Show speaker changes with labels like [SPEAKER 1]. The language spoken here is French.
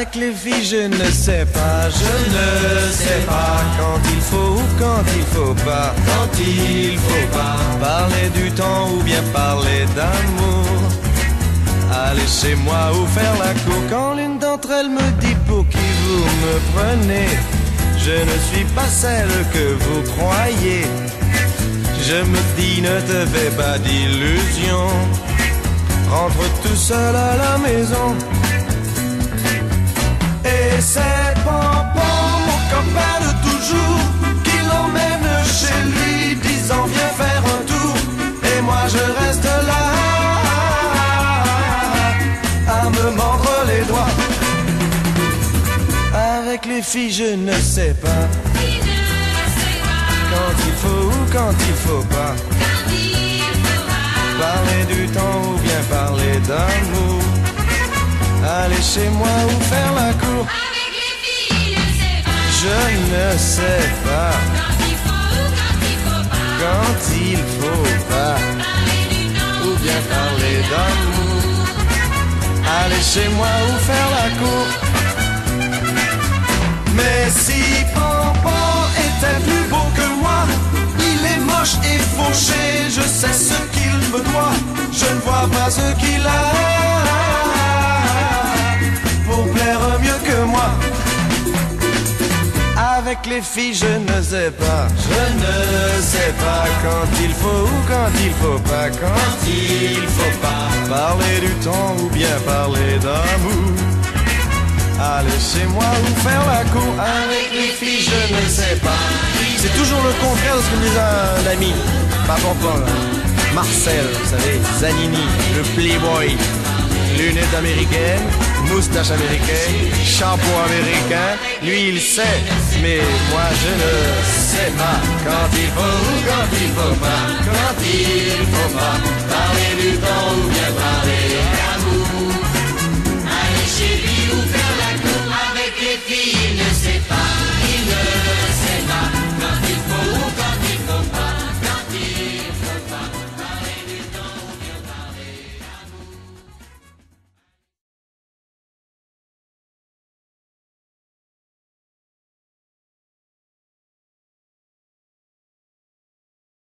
[SPEAKER 1] Avec les filles, je ne sais pas, je ne sais pas quand il faut ou quand il faut pas, quand il faut pas parler du temps ou bien parler d'amour. Aller chez moi ou faire la cour quand l'une d'entre elles me dit pour qui vous me prenez. Je ne suis pas celle que vous croyez. Je me dis ne te fais pas d'illusions. Rentre tout seul à la maison. Et c'est Pompon, mon copain de toujours, qui l'emmène chez lui, disant viens faire un tour. Et moi je reste là à me mordre les doigts. Avec les filles je ne sais pas quand il faut ou quand il faut pas parler du temps ou bien parler d'amour. Aller chez moi ou faire la cour.
[SPEAKER 2] Avec les filles,
[SPEAKER 1] je ne sais pas
[SPEAKER 2] quand il faut ou quand il faut pas
[SPEAKER 1] quand il faut pas
[SPEAKER 2] parler du temps
[SPEAKER 1] ou bien parler d'amour. Aller chez moi ou faire la cour. Mais si Pompon était plus beau que moi, il est moche et fauché, je sais ce qu'il me doit, je ne vois pas ce qu'il a pour plaire mieux que moi. Avec les filles je ne sais pas, je ne sais pas quand il faut ou quand il faut pas, quand il faut pas parler du temps ou bien parler d'amour. Aller chez moi ou faire la cour. Avec les filles je ne sais pas. C'est toujours le contraire de ce que me disait un ami, pas Pompon là. Marcel, vous savez, Zanini, le playboy, lunettes américaines, moustache américaine, shampoing américain. Lui il sait, mais moi je ne sais pas quand il faut ou quand il faut pas, quand il faut pas parler du temps ou bien parler d'amour.
[SPEAKER 2] Allez chez lui.